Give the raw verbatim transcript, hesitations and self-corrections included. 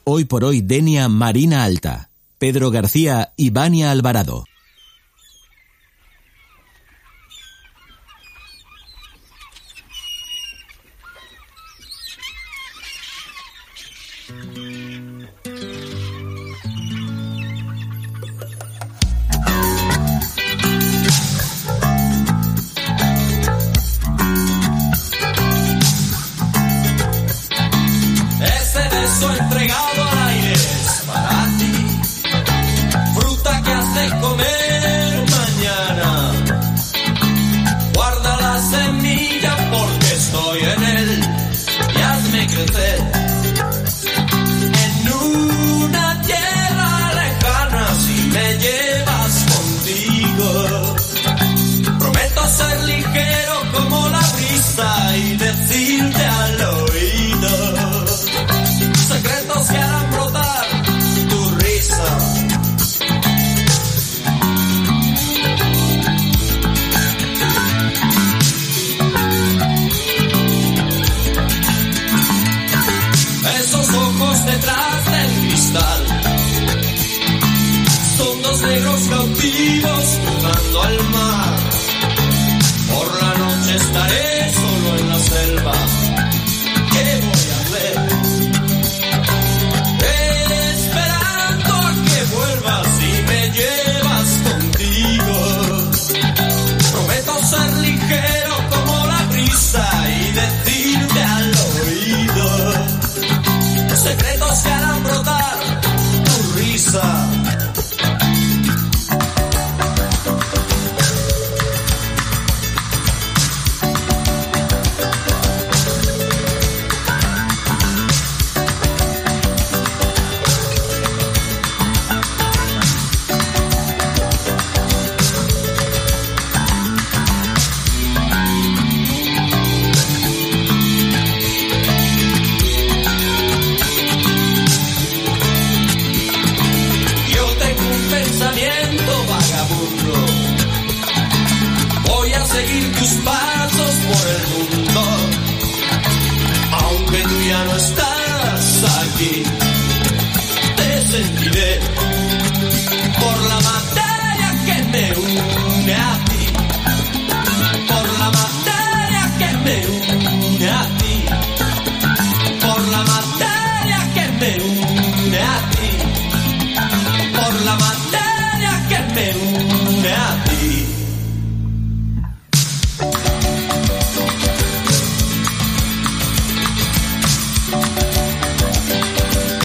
Hoy por hoy Denia Marina Alta. Pedro García y Vania Alvarado. Entregado al aire es para ti, fruta que has de comer mañana. Guarda la semilla porque estoy en él y hazme crecer en una tierra lejana si me llevas contigo. Prometo ser ligero como la brisa y decirte al oído secretos que harán brotar tu risa. Esos ojos detrás del cristal son dos negros cautivos cruzando al mar. Por la noche estaré solo en la selva. ¿Qué voy a hacer? Si me llevas contigo, prometo ser ligero como la brisa y decirte al oído secretos que harán brotar tu risa. Seguir tus pasos por el mundo, aunque tú ya no estás aquí. Te sentiré por la materia que me une a ti, por la materia que me une a ti, por la materia que me une a ti, por la materia que me une a ti.